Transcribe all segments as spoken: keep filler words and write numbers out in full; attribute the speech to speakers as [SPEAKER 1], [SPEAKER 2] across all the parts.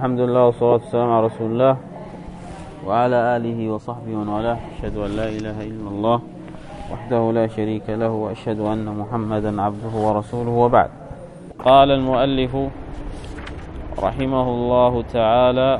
[SPEAKER 1] الحمد لله والصلاة والسلام على رسول الله وعلى آله وصحبه ومن والاه. أشهد أن لا إله إلا الله وحده لا شريك له وأشهد أن محمدا عبده ورسوله، وبعد. قال المؤلف رحمه الله تعالى: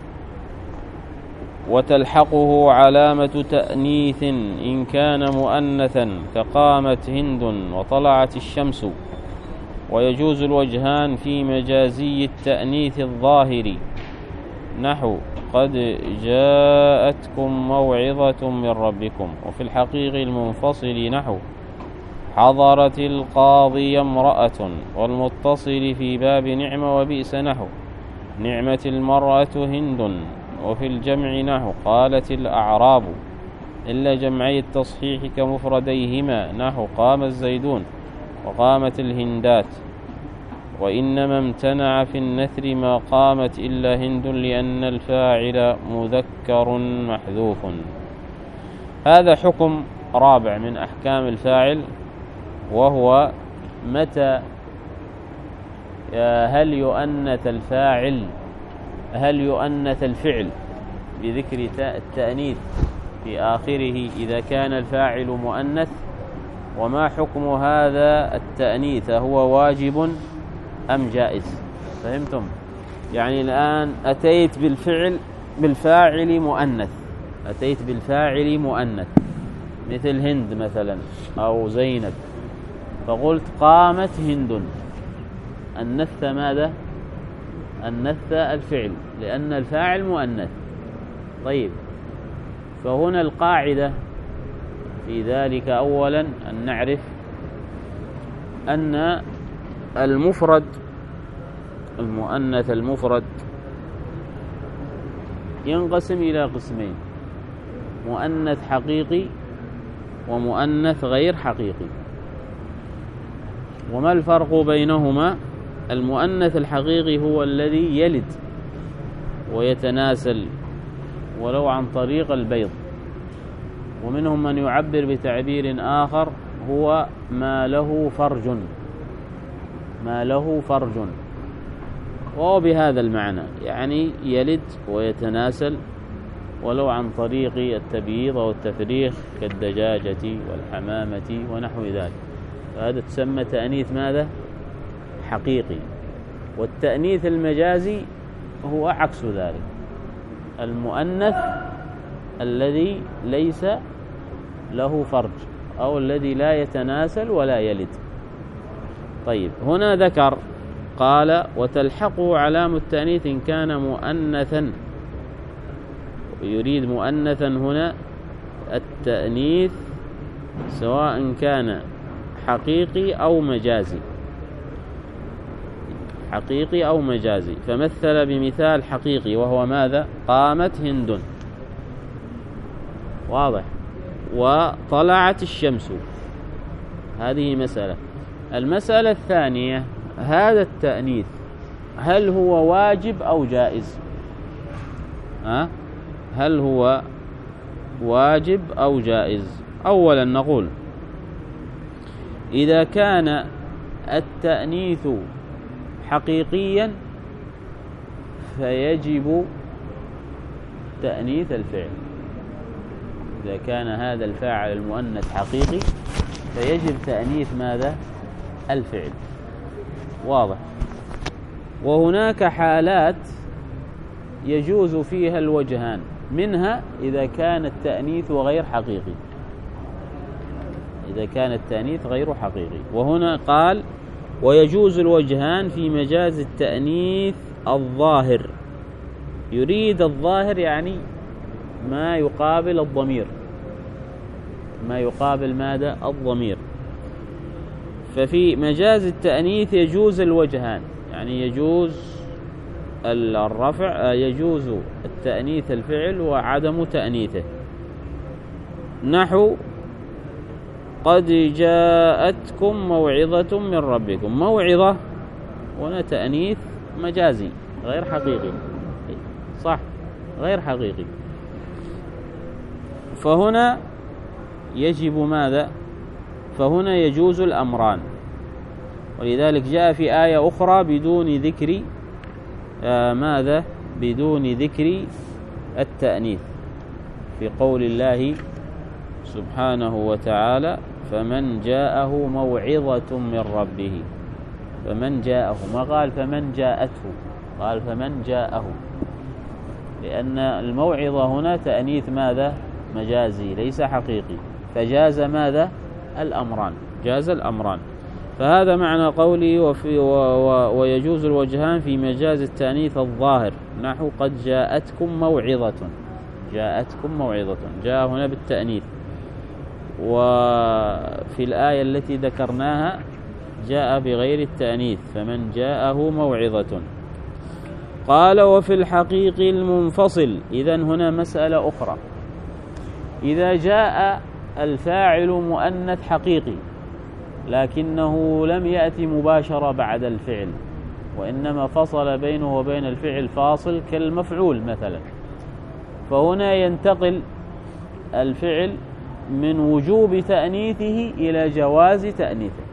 [SPEAKER 1] وتلحقه علامة تأنيث إن كان مؤنثا كقامت هند وطلعت الشمس، ويجوز الوجهان في مجازي التأنيث الظاهر، نحو قد جاءتكم موعظة من ربكم، وفي الحقيق المنفصل نحو حضرت القاضي امرأة، والمتصل في باب نعمة وبئس نحو نعمة المرأة هند، وفي الجمع نحو قالت الأعراب، إلا جمعي التصحيح كمفرديهما نحو قام الزيدون وقامت الهندات. وإنما امتنع في النثر ما قامت إلا هند لأن الفاعل مذكر محذوف. هذا حكم رابع من أحكام الفاعل، وهو متى هل يؤنث الفاعل هل يؤنث الفعل بذكر التأنيث في آخره إذا كان الفاعل مؤنث، وما حكم هذا التأنيث، هو واجب أم جائز؟ فهمتم؟ يعني الآن أتيت بالفعل بالفاعل مؤنث أتيت بالفاعل مؤنث مثل هند مثلا أو زينب، فقلت قامت هند، أنثت ماذا؟ أنثت الفعل لأن الفاعل مؤنث. طيب، فهنا القاعدة في ذلك أولا أن نعرف أن المفرد المؤنث المفرد ينقسم إلى قسمين: مؤنث حقيقي ومؤنث غير حقيقي. وما الفرق بينهما؟ المؤنث الحقيقي هو الذي يلد ويتناسل ولو عن طريق البيض، ومنهم من يعبر بتعبير آخر هو ما له فرج ما له فرج وهو بهذا المعنى، يعني يلد ويتناسل ولو عن طريق التبييض أو التفريخ كالدجاجة والحمامة ونحو ذلك، فهذا تسمى تأنيث ماذا؟ حقيقي. والتأنيث المجازي هو عكس ذلك، المؤنث الذي ليس له فرج أو الذي لا يتناسل ولا يلد. طيب، هنا ذكر قال: وتلحقه علامة التأنيث إن كان مؤنثا، يريد مؤنثا هنا التأنيث سواء كان حقيقي أو مجازي حقيقي أو مجازي فمثل بمثال حقيقي وهو ماذا؟ قامت هند، واضح، وطلعت الشمس. هذه مسألة. المسألة الثانية: هذا التأنيث هل هو واجب أو جائز؟ أه؟ هل هو واجب أو جائز؟ أولا نقول إذا كان التأنيث حقيقيا فيجب تأنيث الفعل. إذا كان هذا الفاعل المؤنث حقيقي فيجب تأنيث ماذا؟ الفعل، واضح. وهناك حالات يجوز فيها الوجهان، منها إذا كان التأنيث غير حقيقي إذا كان التأنيث غير حقيقي وهنا قال: ويجوز الوجهان في مجاز التأنيث الظاهر. يريد الظاهر يعني ما يقابل الضمير ما يقابل ماذا؟ الضمير. ففي مجاز التأنيث يجوز الوجهان، يعني يجوز الرفع، يجوز التأنيث الفعل وعدم تأنيثه، نحو قد جاءتكم موعظة من ربكم. موعظة هنا تأنيث مجازي غير حقيقي، صح، غير حقيقي. فهنا يجب ماذا؟ فهنا يجوز الأمران، ولذلك جاء في آية أخرى بدون ذكر آه ماذا بدون ذكر التأنيث في قول الله سبحانه وتعالى فمن جاءه موعظة من ربه. فمن جاءه، ما قال فمن جاءته، قال فمن جاءه، لأن الموعظة هنا تأنيث ماذا مجازي ليس حقيقي، فجاز ماذا الأمران، جاز الأمران. فهذا معنى قولي وفي و و ويجوز الوجهان في مجاز التأنيث الظاهر، نحو قد جاءتكم موعظة، جاءتكم موعظة، جاء هنا بالتأنيث. وفي الآية التي ذكرناها جاء بغير التأنيث فمن جاءه موعظة. قال وفي الحقيق المنفصل، إذن هنا مسألة أخرى، إذا جاء الفاعل مؤنث حقيقي لكنه لم يأتي مباشرة بعد الفعل، وإنما فصل بينه وبين الفعل فاصل كالمفعول مثلا، فهنا ينتقل الفعل من وجوب تأنيثه إلى جواز تأنيثه.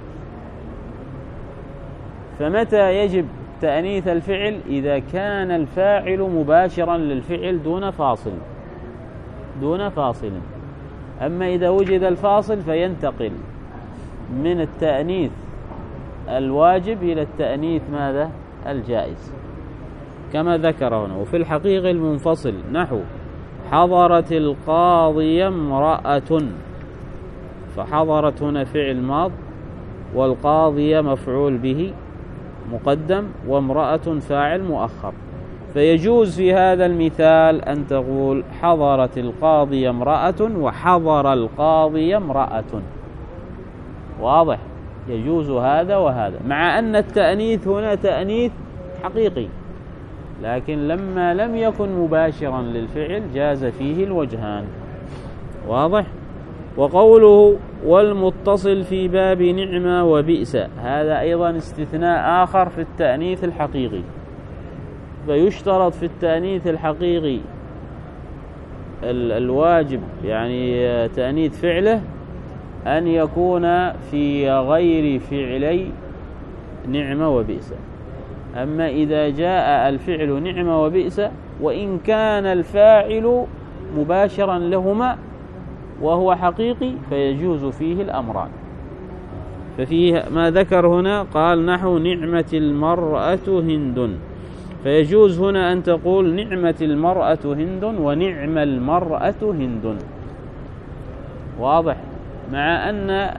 [SPEAKER 1] فمتى يجب تأنيث الفعل؟ إذا كان الفاعل مباشرا للفعل دون فاصل، دون فاصل. أما إذا وجد الفاصل فينتقل من التأنيث الواجب إلى التأنيث ماذا الجائز، كما ذكر هنا. وفي الحقيق المنفصل نحو حضرت القاضية امرأة، فحضرت هنا فعل ماض، والقاضية مفعول به مقدم، وامرأة فاعل مؤخر. فيجوز في هذا المثال أن تقول حضرت القاضية امرأة وحضر القاضية امرأة، واضح؟ يجوز هذا وهذا، مع أن التأنيث هنا تأنيث حقيقي، لكن لما لم يكن مباشرا للفعل جاز فيه الوجهان، واضح؟ وقوله والمتصل في باب نعمة وبئس، هذا أيضا استثناء آخر في التأنيث الحقيقي. فيشترط في التأنيث الحقيقي الواجب يعني تأنيث فعله أن يكون في غير فعلي نعمة وبئس. أما إذا جاء الفعل نعمة وبئس وإن كان الفاعل مباشرا لهما وهو حقيقي فيجوز فيه الأمران. ففيه ما ذكر هنا قال نحو نعمة المرأة هند، فيجوز هنا أن تقول نعمة المرأة هند ونعم المرأة هند، واضح؟ مع أن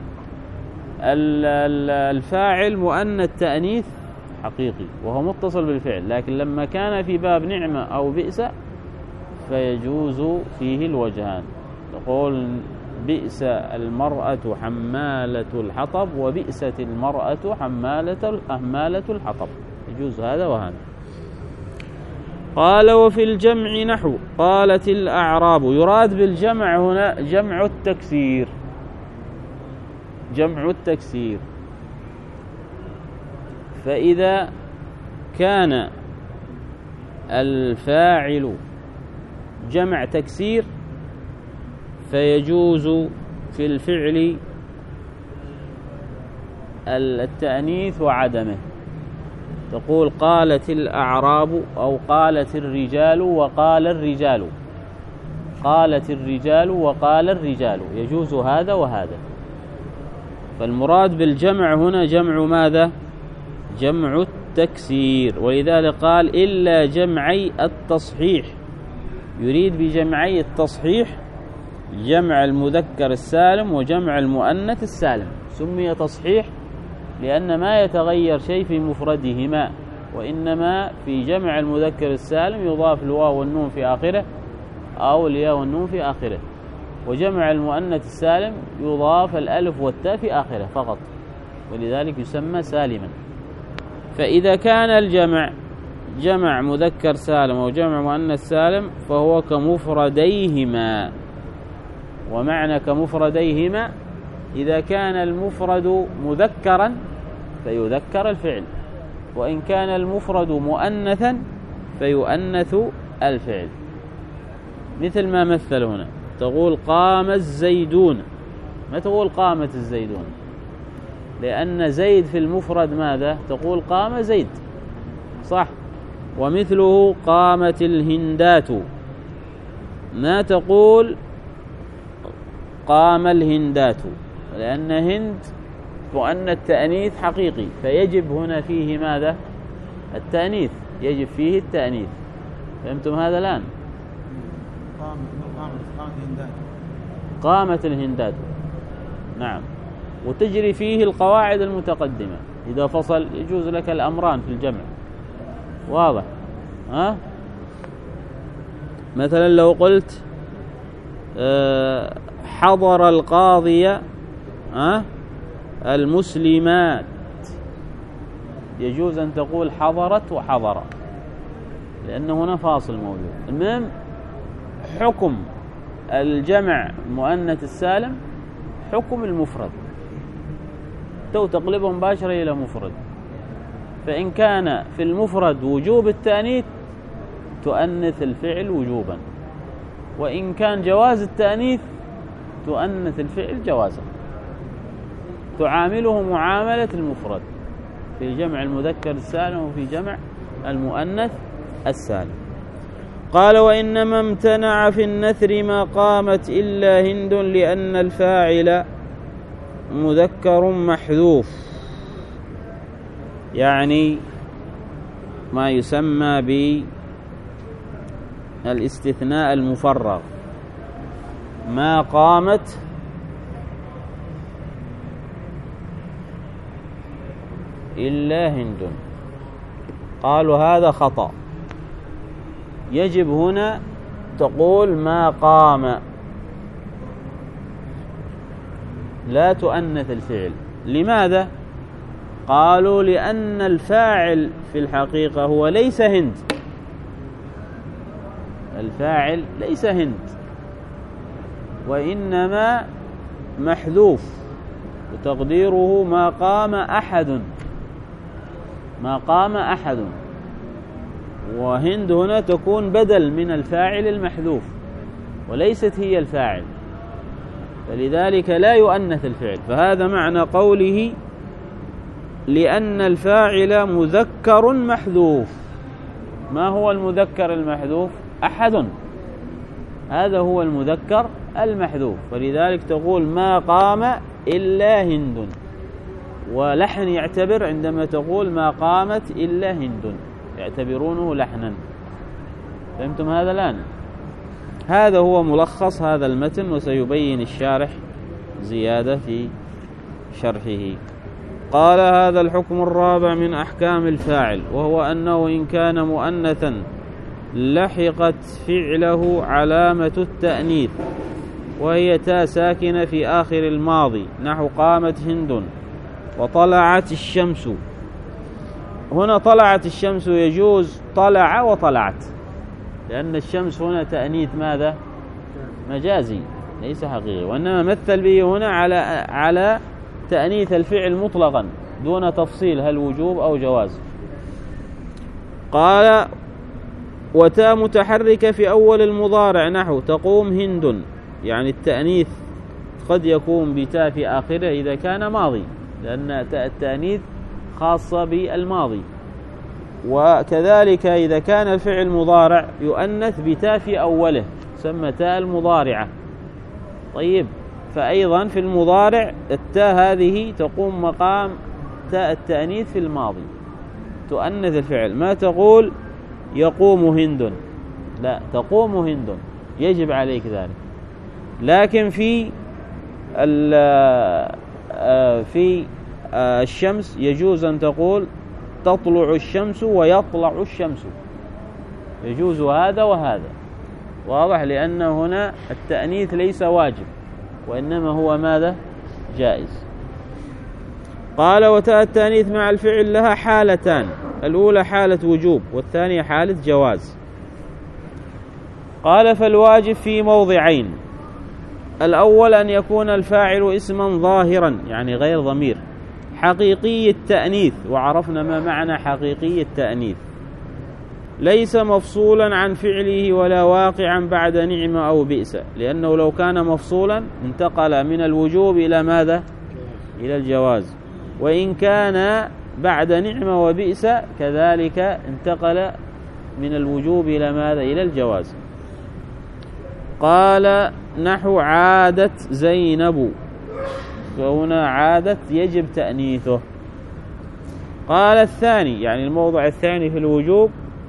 [SPEAKER 1] الفاعل مؤنث تأنيث حقيقي وهو متصل بالفعل، لكن لما كان في باب نعمة أو بئس فيجوز فيه الوجهان، تقول بئس المرأة حمالة الحطب وبئست المرأة حمالة حمالة الحطب، يجوز هذا وهذا. قال وفي الجمع نحو قالت الأعراب، يراد بالجمع هنا جمع التكسير، جمع التكسير. فإذا كان الفاعل جمع تكسير فيجوز في الفعل التأنيث وعدمه، تقول قالت الأعراب أو قالت الرجال وقال الرجال، قالت الرجال وقال الرجال، يجوز هذا وهذا. فالمراد بالجمع هنا جمع ماذا؟ جمع التكسير، ولذلك قال إلا جمعي التصحيح، يريد بجمعي التصحيح جمع المذكر السالم وجمع المؤنث السالم. سمي تصحيح لأن ما يتغير شيء في مفردهما، وإنما في جمع المذكر السالم يضاف الواو والنون في آخره أو الياء والنون في آخره، وجمع المؤنث السالم يضاف الألف والتاء في آخره فقط، ولذلك يسمى سالما. فإذا كان الجمع جمع مذكر سالم أو جمع مؤنث سالم فهو كمفرديهما. ومعنى كمفرديهما إذا كان المفرد مذكرا فيذكر الفعل، وإن كان المفرد مؤنثا فيؤنث الفعل. مثل ما مثل هنا، تقول قام الزيدون، ما تقول قامت الزيدون، لأن زيد في المفرد ماذا؟ تقول قام زيد، صح؟ ومثله قامت الهندات، ما تقول قام الهندات، لأن هند مؤنث تأنيث حقيقي، فيجب هنا فيه ماذا؟ التأنيث، يجب فيه التأنيث. فهمتم هذا الآن؟ قامت الهندات، نعم، وتجري فيه القواعد المتقدمة. إذا فصل يجوز لك الأمران في الجمع، واضح؟ ها؟ مثلا لو قلت أه حضر القاضي أه المسلمات، يجوز أن تقول حضرت وحضر، لأن هنا فاصل موجود. المهم حكم الجمع مؤنث السالم حكم المفرد، تو تقلبه مباشرة إلى مفرد. فإن كان في المفرد وجوب التأنيث تؤنث الفعل وجوبا، وإن كان جواز التأنيث تؤنث الفعل جوازا، تعامله معاملة المفرد في جمع المذكر السالم وفي جمع المؤنث السالم. قال وإنما امتنع في النثر ما قامت إلا هند لأن الفاعل مذكر محذوف، يعني ما يسمى بالاستثناء المفرغ، ما قامت إلا هند. قالوا هذا خطأ، يجب هنا تقول ما قام، لا تؤنث الفعل. لماذا؟ قالوا لأن الفاعل في الحقيقة هو ليس هند، الفاعل ليس هند، وإنما محذوف، وتقديره ما قام أحد، ما قام أحد، وهند هنا تكون بدل من الفاعل المحذوف وليست هي الفاعل، فلذلك لا يؤنث الفعل. فهذا معنى قوله لأن الفاعل مذكر محذوف. ما هو المذكر المحذوف؟ أحد، هذا هو المذكر المحذوف، فلذلك تقول ما قام إلا هند. ولحن يعتبر عندما تقول ما قامت إلا هند، يعتبرونه لحنا. فهمتم هذا الآن؟ هذا هو ملخص هذا المتن، وسيبين الشارح زيادة في شرحه. قال هذا الحكم الرابع من أحكام الفاعل، وهو أنه إن كان مؤنثا لحقت فعله علامة التأنيث، وهي تاء ساكنة في آخر الماضي، نحو قامت هند وطلعت الشمس. هنا طلعت الشمس يجوز طلع وطلعت، لأن الشمس هنا تأنيث ماذا؟ مجازي ليس حقيقي، وإنما مثل به هنا على على تأنيث الفعل مطلقا دون تفصيل هل وجوب أو جواز. قال وتاء متحركة في أول المضارع، نحو تقوم هند، يعني التأنيث قد يكون بتاء في آخره إذا كان ماضي، لأن تاء التأنيث خاصة بالماضي. وكذلك إذا كان الفعل مضارع يؤنث بتاء في أوله، تسمى تاء المضارعة. طيب، فأيضا في المضارع التاء هذه تقوم مقام تاء التأنيث في الماضي، تؤنث الفعل. ما تقول يقوم هند، لا، تقوم هند، يجب عليك ذلك. لكن في في الشمس يجوز أن تقول تطلع الشمس ويطلع الشمس، يجوز هذا وهذا، واضح؟ لأن هنا التأنيث ليس واجب، وإنما هو ماذا؟ جائز. قال وتاء التأنيث مع الفعل لها حالتان، الأولى حالة وجوب، والثانية حالة جواز. قال فالواجب في موضعين: الأول أن يكون الفاعل اسما ظاهرا، يعني غير ضمير، حقيقي التأنيث، وعرفنا ما معنى حقيقي التأنيث، ليس مفصولا عن فعله ولا واقعا بعد نعم أو بئس، لأنه لو كان مفصولا انتقل من الوجوب إلى ماذا؟ إلى الجواز. وإن كان بعد نعم وبئس كذلك انتقل من الوجوب إلى ماذا؟ إلى الجواز. قال نحو عادت زينب، فهنا عادت يجب تأنيثه. قال الثاني، يعني الموضع الثاني في الوجوب،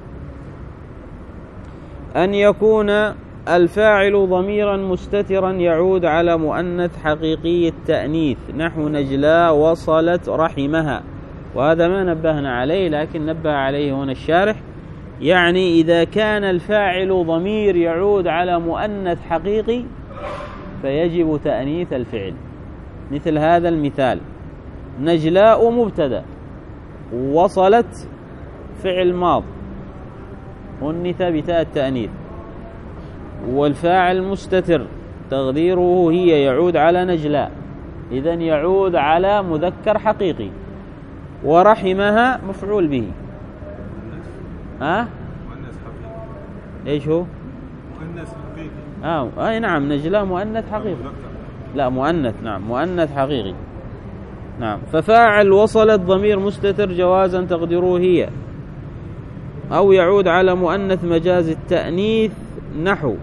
[SPEAKER 1] أن يكون الفاعل ضميرا مستترا يعود على مؤنث حقيقي التأنيث، نحو نجلاء وصلت رحمها، وهذا ما نبهنا عليه لكن نبه عليه هنا الشارح، يعني إذا كان الفاعل ضمير يعود على مؤنث حقيقي فيجب تأنيث الفعل. مثل هذا المثال: نجلاء مبتدأ، وصلت فعل ماض أنث بتاء التأنيث، والفاعل مستتر تقديره هي يعود على نجلاء، إذن يعود على مذكر حقيقي. ورحمها مفعول به. ها؟ ايش هو؟
[SPEAKER 2] مؤنث حقيقي.
[SPEAKER 1] اه اي نعم، نجلاء مؤنث حقيقي. لا مؤنث، نعم مؤنث حقيقي. نعم. ففاعل وصلت ضمير مستتر جوازا تقديره هي، أو يعود على مؤنث مجاز التأنيث، نحو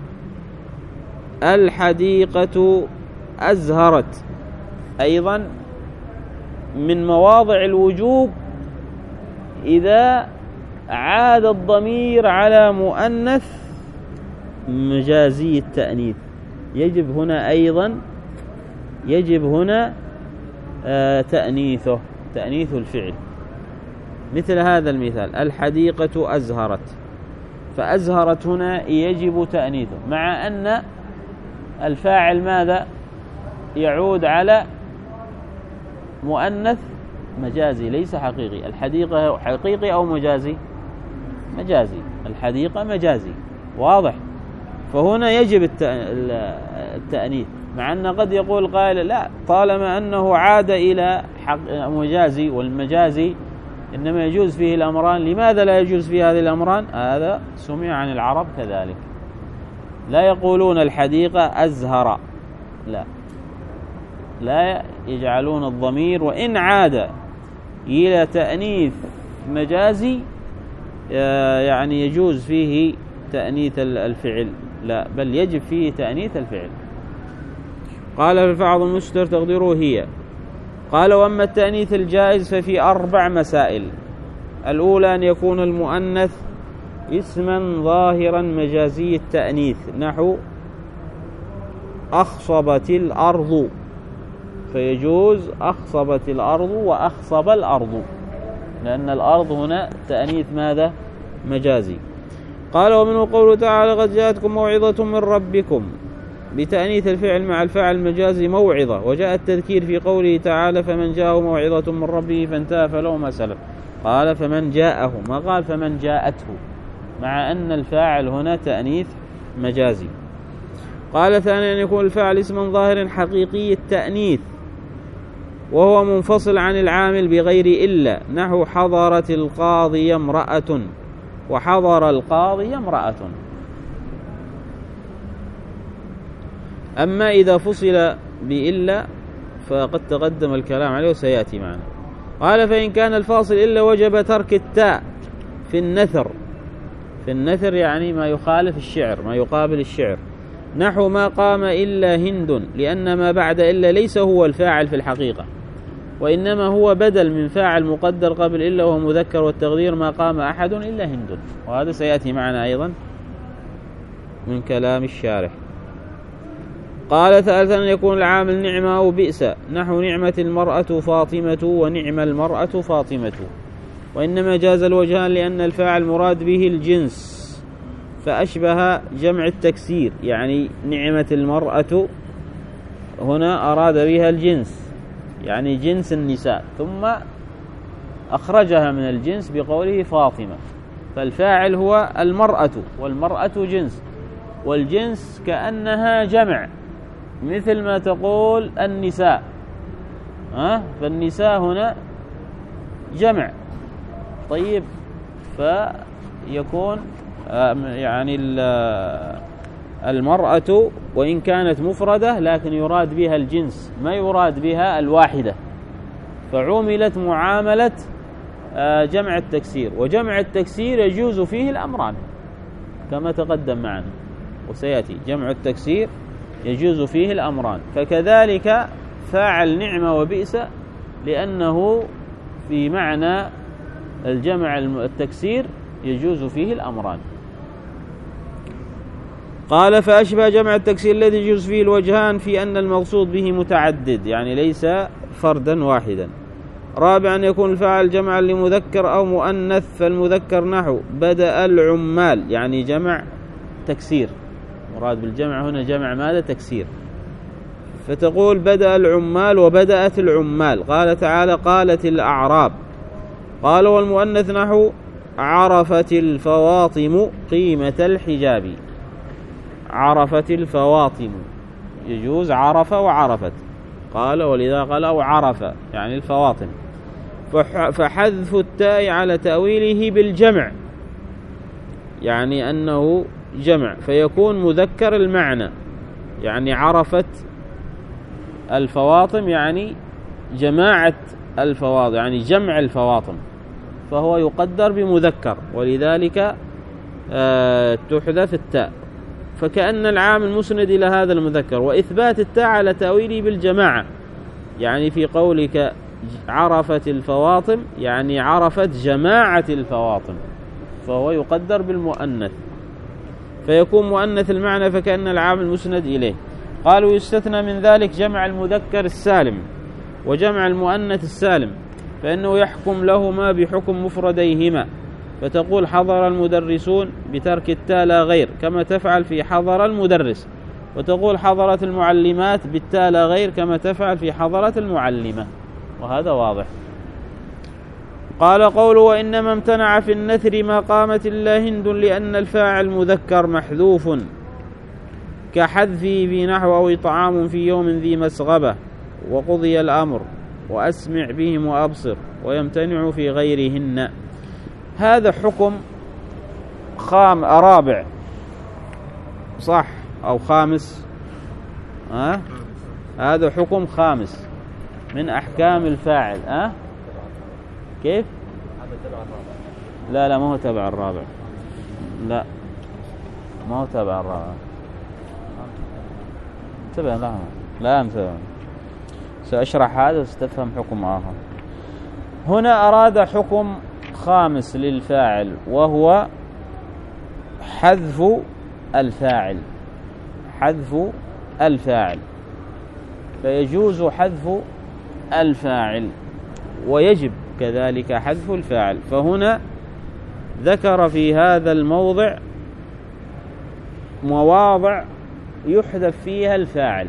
[SPEAKER 1] الحديقة أزهرت. أيضا من مواضع الوجوب إذا عاد الضمير على مؤنث مجازي التأنيث، يجب هنا أيضا يجب هنا آه تأنيثه، تأنيث الفعل. مثل هذا المثال: الحديقة أزهرت، فأزهرت هنا يجب تأنيثه، مع أن الفاعل ماذا؟ يعود على مؤنث مجازي ليس حقيقي. الحديقة حقيقي أو مجازي؟ مجازي. الحديقة مجازي، واضح. فهنا يجب التأنيث، مع أن قد يقول قائل لا، طالما أنه عاد إلى مجازي، والمجازي إنما يجوز فيه الأمران، لماذا لا يجوز فيه هذه الأمران؟ هذا سمع عن العرب كذلك، لا يقولون الحديقة أزهر، لا لا يجعلون الضمير وإن عاد إلى تأنيث مجازي يعني يجوز فيه تأنيث الفعل، لا بل يجب فيه تأنيث الفعل. قال في الفعل المستتر تقديره هي. قال وأما التأنيث الجائز ففي أربع مسائل. الأولى أن يكون المؤنث اسما ظاهرا مجازي التأنيث، نحو أخصبت الأرض، فيجوز أخصبت الأرض وأخصب الأرض، لأن الأرض هنا تأنيث ماذا؟ مجازي. قال ومنه قوله تعالى قد جاءتكم موعظة من ربكم، بتأنيث الفعل مع الفاعل المجازي موعظة. وجاء التذكير في قوله تعالى فمن جاءه موعظة من ربه فانتهى فله ما سلف، قال فمن جاءه، ما قال فمن جاءته، مع أن الفاعل هنا تأنيث مجازي. قال ثانيا أن يكون الفاعل اسما ظاهر حقيقي التأنيث وهو منفصل عن العامل بغير إلا، نحو حضرت القاضي امرأة وحضر القاضي امرأة. أما إذا فصل بإلا فقد تقدم الكلام عليه وسيأتي معنا. قال فإن كان الفاصل إلا وجب ترك التاء في النثر، في النثر يعني ما يخالف الشعر، ما يقابل الشعر، نحو ما قام إلا هند، لأن ما بعد إلا ليس هو الفاعل في الحقيقة، وإنما هو بدل من فاعل مقدر قبل إلا وهو مذكر، والتقدير ما قام أحد إلا هند، وهذا سيأتي معنا أيضا من كلام الشارح. قال ثالثا أن يكون العامل نعمة أو بئس، نحو نعمة المرأة فاطمة ونعم المرأة فاطمة، وإنما جاز الوجهان لأن الفاعل مراد به الجنس فأشبه جمع التكسير، يعني نعمة المرأة هنا أراد بها الجنس يعني جنس النساء، ثم أخرجها من الجنس بقوله فاطمة، فالفاعل هو المرأة والمرأة جنس، والجنس كأنها جمع، مثل ما تقول النساء، ها فالنساء هنا جمع. طيب فيكون يعني المرأة وإن كانت مفردة لكن يراد بها الجنس، ما يراد بها الواحدة، فعملت معاملة جمع التكسير، وجمع التكسير يجوز فيه الأمران كما تقدم معنا وسيأتي. جمع التكسير يجوز فيه الأمران، فكذلك فاعل نعمة وبئس لأنه في معنى الجمع التكسير يجوز فيه الأمران. قال فأشبه جمع التكسير الذي يجوز فيه الوجهان في أن المقصود به متعدد، يعني ليس فردا واحدا. رابعا يكون الفاعل جمعا لمذكر أو مؤنث، فالمذكر نحو بدأ العمال، يعني جمع تكسير، مراد بالجمع هنا جمع ماذا؟ تكسير. فتقول بدأ العمال وبدأت العمال. قال تعالى قالت الأعراب. قال والمؤنث نحو عرفت الفواطم قيمة الحجاب. عرفت الفواطم، يجوز عرف وعرفت. قال ولذا قال أو عرف يعني الفواطم. فحذف التاء على تأويله بالجمع، يعني أنه جمع فيكون مذكر المعنى، يعني عرفت الفواطم يعني جماعة الفواطم، يعني جمع الفواطم، فهو يقدر بمذكر، ولذلك آه تحذف التاء، فكأن العامل مسند إلى هذا المذكر. وإثبات التاء على تأويله بالجماعة، يعني في قولك عرفت الفواطم يعني عرفت جماعة الفواطم، فهو يقدر بالمؤنث فيكون مؤنث المعنى، فكأن العامل مسند إليه. قالوا يستثنى من ذلك جمع المذكر السالم وجمع المؤنث السالم، فإنه يحكم لهما بحكم مفرديهما، فتقول حضر المدرسون بترك التاء لا غير، كما تفعل في حضر المدرس، وتقول حضرت المعلمات بالتاء لا غير، كما تفعل في حضرت المعلمة، وهذا واضح. قال قوله وإنما امتنع في النثر ما قامت إلا هند لأن الفاعل مذكر محذوف، كحذفه في نحو أو إطعام في يوم ذي مسغبة، وقضي الأمر، وأسمع بهم وأبصر، ويمتنع في غيرهن. هذا حكم خام رابع صح أو خامس؟ أه؟ هذا حكم خامس من أحكام الفاعل. أه؟ كيف؟ لا لا ما هو تبع الرابع، لا ما هو تبع الرابع، تبع لا لا تبع. سأشرح هذا وستفهم حكم آخر. هنا أراد حكم خامس للفاعل وهو حذف الفاعل، حذف الفاعل، فيجوز حذف الفاعل ويجب كذلك حذف الفاعل. فهنا ذكر في هذا الموضع مواضع يحذف فيها الفاعل.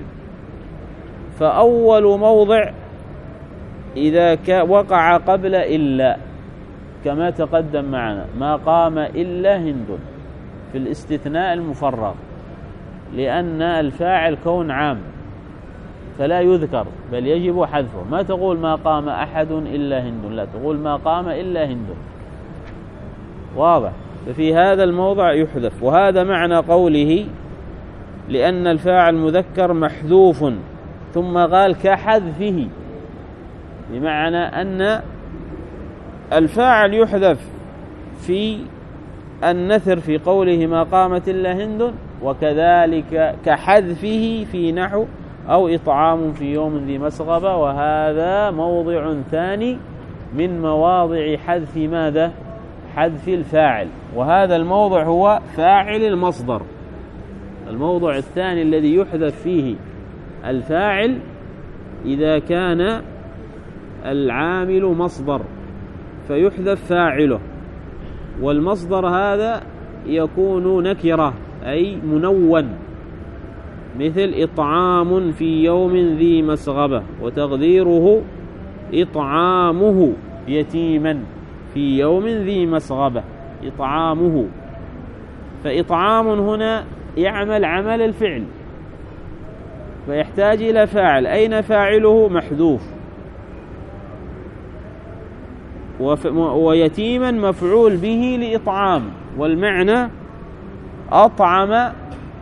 [SPEAKER 1] فأول موضع إذا وقع قبل إلا، كما تقدم معنا ما قام إلا هند في الاستثناء المفرغ، لأن الفاعل كون عام فلا يذكر بل يجب حذفه. ما تقول ما قام أحد إلا هند، لا تقول ما قام إلا هند، واضح. ففي هذا الموضع يحذف، وهذا معنى قوله لأن الفاعل مذكر محذوف، ثم قال كحذفه، بمعنى أن الفاعل يحذف في النثر في قوله ما قامت إلا هند، وكذلك كحذفه في نحو أو إطعام في يوم ذي مسغبة، وهذا موضع ثاني من مواضع حذف ماذا؟ حذف الفاعل. وهذا الموضع هو فاعل المصدر. الموضع الثاني الذي يحذف فيه الفاعل إذا كان العامل مصدر فيحذف فاعله، والمصدر هذا يكون نكرة أي منون، مثل إطعام في يوم ذي مسغبة، وتقديره إطعامه يتيما في يوم ذي مسغبة، إطعامه. فإطعام هنا يعمل عمل الفعل فيحتاج إلى فاعل، أين فاعله؟ محذوف. ويتيما مفعول به لإطعام، والمعنى أطعم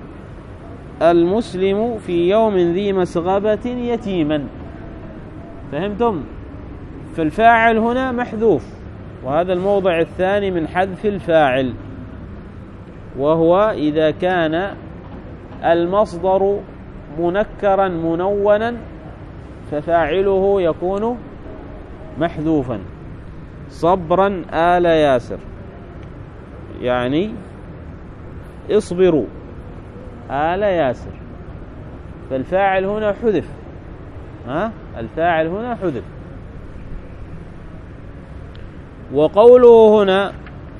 [SPEAKER 1] المسلم في يوم ذي مسغبة يتيما. فهمتم؟ فالفاعل هنا محذوف وهذا الموضع الثاني من حذف الفاعل، وهو إذا كان المصدر منكرا منونا ففاعله يكون محذوفا. صبرا آل ياسر، يعني اصبروا آل ياسر، فالفاعل هنا حذف، ها الفاعل هنا حذف. وقوله هنا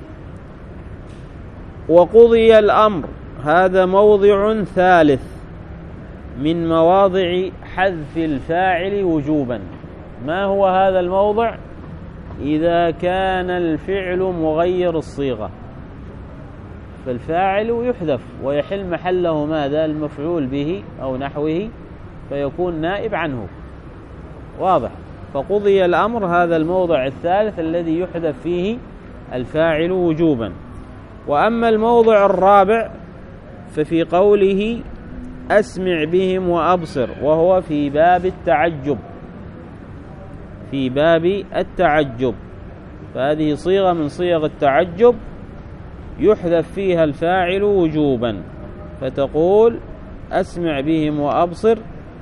[SPEAKER 1] وقضي الأمر، هذا موضع ثالث من مواضع حذف الفاعل وجوبا. ما هو هذا الموضع؟ إذا كان الفعل مغير الصيغة فالفاعل يحذف ويحل محله ماذا؟ المفعول به أو نحوه، فيكون نائب عنه. واضح؟ فقضي الأمر هذا الموضع الثالث الذي يحذف فيه الفاعل وجوبا. وأما الموضع الرابع ففي قوله أسمع بهم وأبصر، وهو في باب التعجب، في باب التعجب، فهذه صيغة من صيغ التعجب يحذف فيها الفاعل وجوبا، فتقول أسمع بهم وأبصر،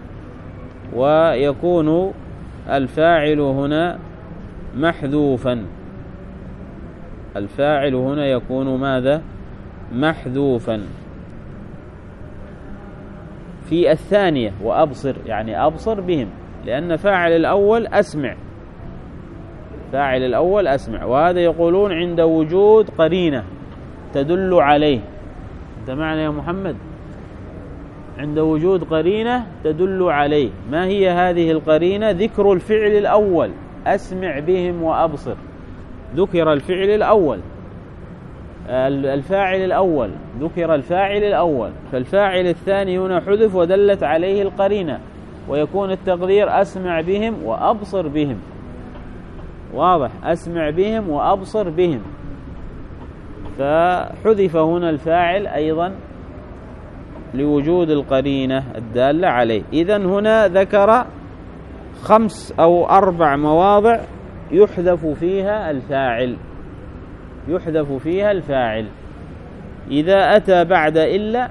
[SPEAKER 1] ويكون الفاعل هنا محذوفا. الفاعل هنا يكون ماذا؟ محذوفا. في الثانية وأبصر، يعني أبصر بهم، لأن فاعل الأول أسمع، فاعل الأول أسمع، وهذا يقولون عند وجود قرينة تدل عليه. أنت معنا يا محمد؟ عند وجود قرينة تدل عليه. ما هي هذه القرينة؟ ذكر الفعل الأول، أسمع بهم وأبصر، ذكر الفعل الأول، الفاعل الأول ذكر الفاعل الأول، فالفاعل الثاني هنا حذف ودلت عليه القرينة، ويكون التقدير أسمع بهم وأبصر بهم. واضح؟ أسمع بهم وأبصر بهم، فحذف هنا الفاعل أيضا لوجود القرينة الدالة عليه. إذن هنا ذكر خمس أو أربع مواضع يحذف فيها الفاعل، يحذف فيها الفاعل إذا أتى بعد إلا،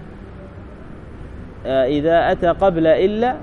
[SPEAKER 1] إذا أتى قبل إلا،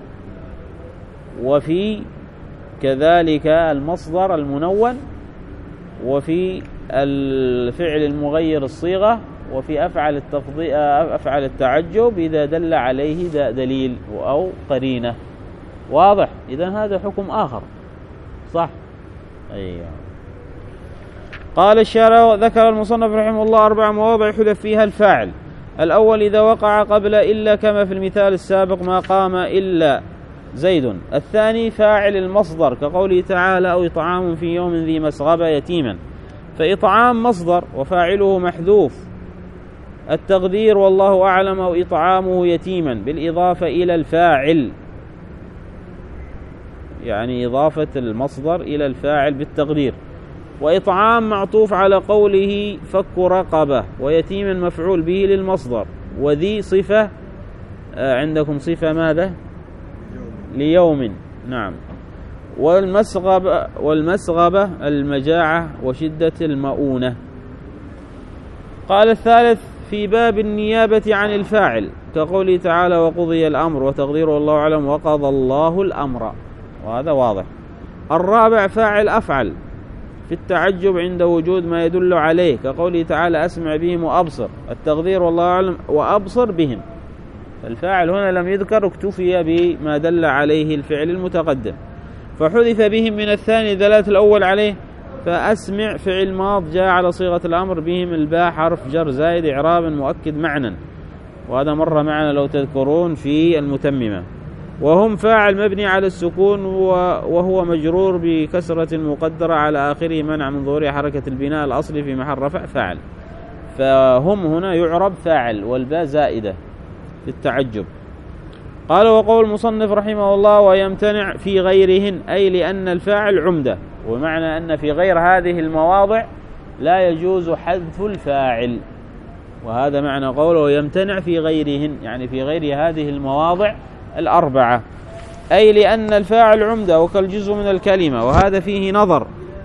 [SPEAKER 1] وفي كذلك المصدر المنون، وفي الفعل المغير الصيغة، وفي أفعل التفضيل أفعل التعجب إذا دل عليه دليل أو قرينة. واضح؟ إذن هذا حكم آخر، صح؟ أيوه. قال الشارع ذكر المصنف رحمه الله أربع مواضع يحذف فيها الفاعل. الأول إذا وقع قبل إلا كما في المثال السابق ما قام إلا زيد. الثاني فاعل المصدر كقوله تعالى أو إطعام في يوم ذي مسغبة يتيما، فإطعام مصدر وفاعله محذوف، التقدير والله أعلم أو إطعامه يتيما بالإضافة إلى الفاعل، يعني إضافة المصدر إلى الفاعل بالتقدير. وإطعام معطوف على قوله فك رقبة، ويتيما مفعول به للمصدر، وذي صفة عندكم صفة ماذا؟ ليوم. نعم. والمسغبة والمسغبة المجاعة وشدة المؤونة. قال الثالث في باب النيابة عن الفاعل كقوله تعالى وقضي الأمر، وتقديره الله أعلم وقضى الله الأمر، وهذا واضح. الرابع فاعل أفعل في التعجب عند وجود ما يدل عليه كقوله تعالى أسمع بهم وأبصر، التقدير والله أعلم وأبصر بهم، فالفاعل هنا لم يذكر، اكتفي بما دل عليه الفعل المتقدم، فحذف بهم من الثاني دلالة الأول عليه. فأسمع فعل ماض جاء على صيغة الأمر، بهم الباء حرف جر زائد إعرابا مؤكد معنى، وهذا مر معنا لو تذكرون في المتممة. وهم فاعل مبني على السكون وهو مجرور بكسرة مقدرة على آخره منع من ظهور حركة البناء الأصلي في محل رفع فاعل، فهم هنا يعرب فاعل والباء زائدة في التعجب. قال وقول المصنف رحمه الله ويمتنع في غيرهن، أي لأن الفاعل عمدة، ومعنى أن في غير هذه المواضع لا يجوز حذف الفاعل، وهذا معنى قوله ويمتنع في غيرهن، يعني في غير هذه المواضع الأربعة، أي لأن الفاعل عمدة وكالجزء من الكلمة، وهذا فيه نظر،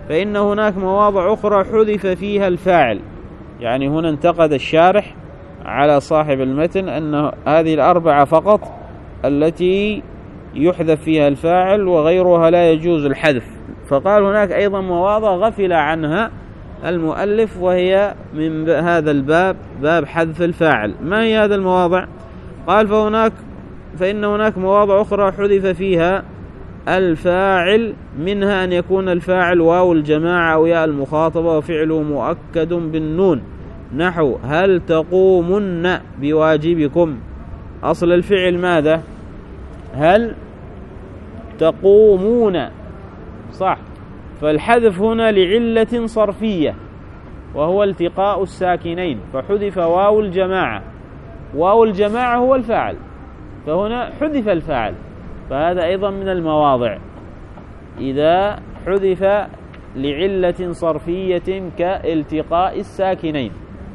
[SPEAKER 1] فإن هناك مواضع أخرى حذف فيها الفاعل. يعني هنا انتقد الشارح على صاحب المتن أن هذه الأربعة فقط التي يحذف فيها الفاعل وغيرها لا يجوز الحذف، فقال هناك أيضا مواضع غفل عنها المؤلف وهي من هذا الباب، باب حذف الفاعل. ما هي هذا المواضع؟ قال فهناك فإن هناك مواضع أخرى حذف فيها الفاعل، منها أن يكون الفاعل واو الجماعة أو ياء المخاطبة وفعله مؤكد بالنون، نحو هل تقومن بواجبكم. أصل الفعل ماذا؟ هل تقومون، صح، فالحذف هنا لعلة صرفية وهو التقاء الساكنين، فحذف واو الجماعة. واو الجماعة هو الفاعل، فهنا حذف الفاعل، فهذا أيضا من المواضع إذا حذف لعلة صرفية كالتقاء الساكنين.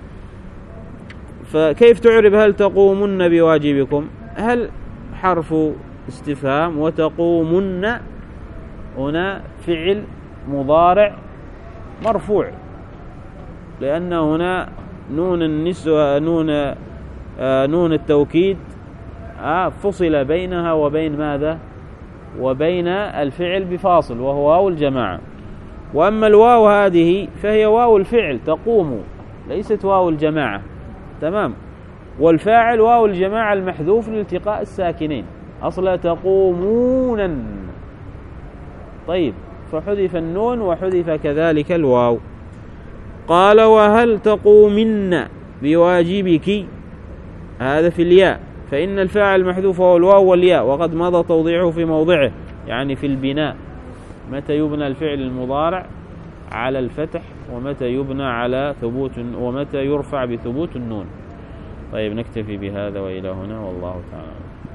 [SPEAKER 1] فكيف تعرب هل تقومن بواجبكم؟ هل حرف استفهام، وتقومن هنا فعل مضارع مرفوع، لأن هنا نون النسوة نون آه نون التوكيد آه فصل بينها وبين ماذا؟ وبين الفعل بفاصل وهو واو الجماعة. وأما الواو هذه فهي واو الفعل تقوم، ليست واو الجماعة، تمام. والفاعل واو الجماعة المحذوف لالتقاء الساكنين، أصلا تقومون. طيب، فحذف النون وحذف كذلك الواو. قال وهل تقومن بواجبك، هذا في الياء، فإن الفاعل محذوف هو الواو والياء، وقد مضى توضيحه في موضعه، يعني في البناء، متى يبنى الفعل المضارع على الفتح ومتى يبنى على ثبوت ومتى يرفع بثبوت النون. طيب، نكتفي بهذا وإلى هنا، والله تعالى.